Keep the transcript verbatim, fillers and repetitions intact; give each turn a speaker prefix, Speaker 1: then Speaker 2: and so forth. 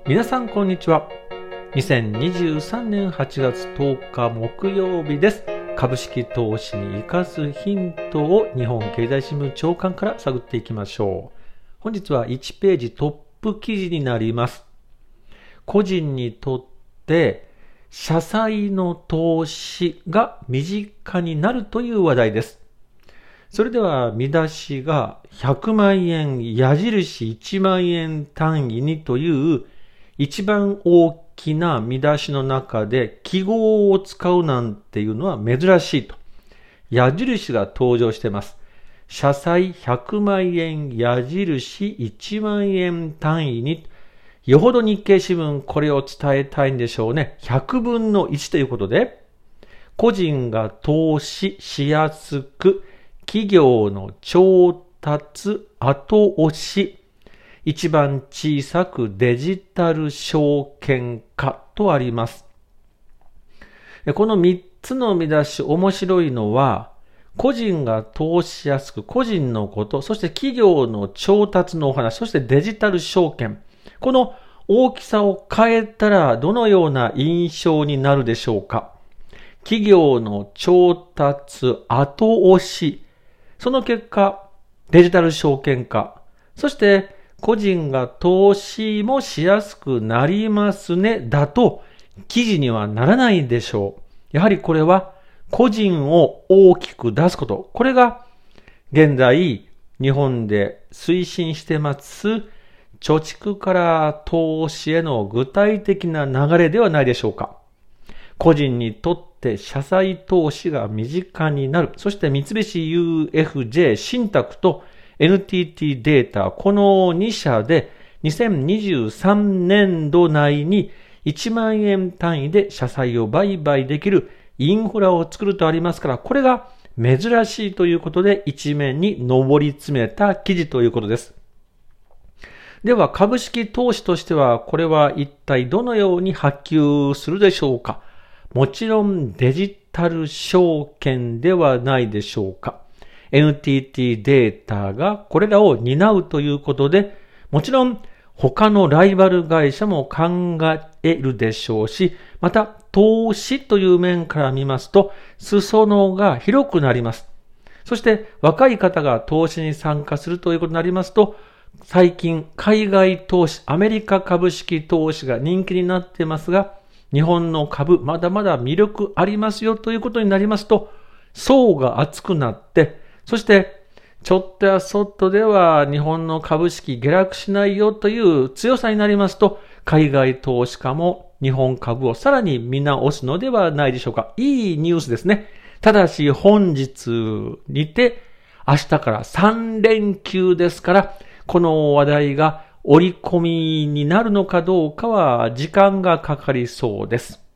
Speaker 1: 皆さんこんにちは。にせんにじゅうさんねんはちがつとおか木曜日です。株式投資に生かすヒントを日本経済新聞長官から探っていきましょう。本日はいちページトップ記事になります。個人にとって社債の投資が身近になるという話題です。それでは見出しがひゃくまんえん矢印いちまんえん単位にという一番大きな見出しの中で記号を使うなんていうのは珍しいと。矢印が登場しています。社債ひゃくまんえん矢印いちまんえん単位に。よほど日経新聞これを伝えたいんでしょうね。ひゃくぶんのいちということで、個人が投資しやすく、企業の調達後押し、一番小さくデジタル証券化とあります。このみっつの見出し面白いのは、個人が投資しやすく、個人のこと、そして企業の調達のお話、そしてデジタル証券。この大きさを変えたらどのような印象になるでしょうか。企業の調達後押し。その結果、デジタル証券化。そして個人が投資もしやすくなりますね。だと記事にはならないでしょう。やはりこれは個人を大きく出すこと。これが現在日本で推進してます貯蓄から投資への具体的な流れではないでしょうか。個人にとって社債投資が身近になる。そして三菱 ユーエフジェー 信託と エヌティーティー データ、このに社でにせんにじゅうさんねんど内にいちまんえん単位で社債を売買できるインフラを作るとありますから、これが珍しいということで一面に上り詰めた記事ということです。では株式投資としてはこれは一体どのように波及するでしょうか。もちろんデジタル証券ではないでしょうか。エヌティーティー データがこれらを担うということで、もちろん他のライバル会社も考えるでしょうし、また投資という面から見ますと、裾野が広くなります。そして若い方が投資に参加するということになりますと、最近海外投資、アメリカ株式投資が人気になっていますが、日本の株まだまだ魅力ありますよということになりますと、層が厚くなって、そしてちょっとやそっとでは日本の株式下落しないよという強さになりますと、海外投資家も日本株をさらに見直すのではないでしょうか。いいニュースですね。ただし本日にて明日からさんれんきゅうですから、この話題が織り込みになるのかどうかは時間がかかりそうです。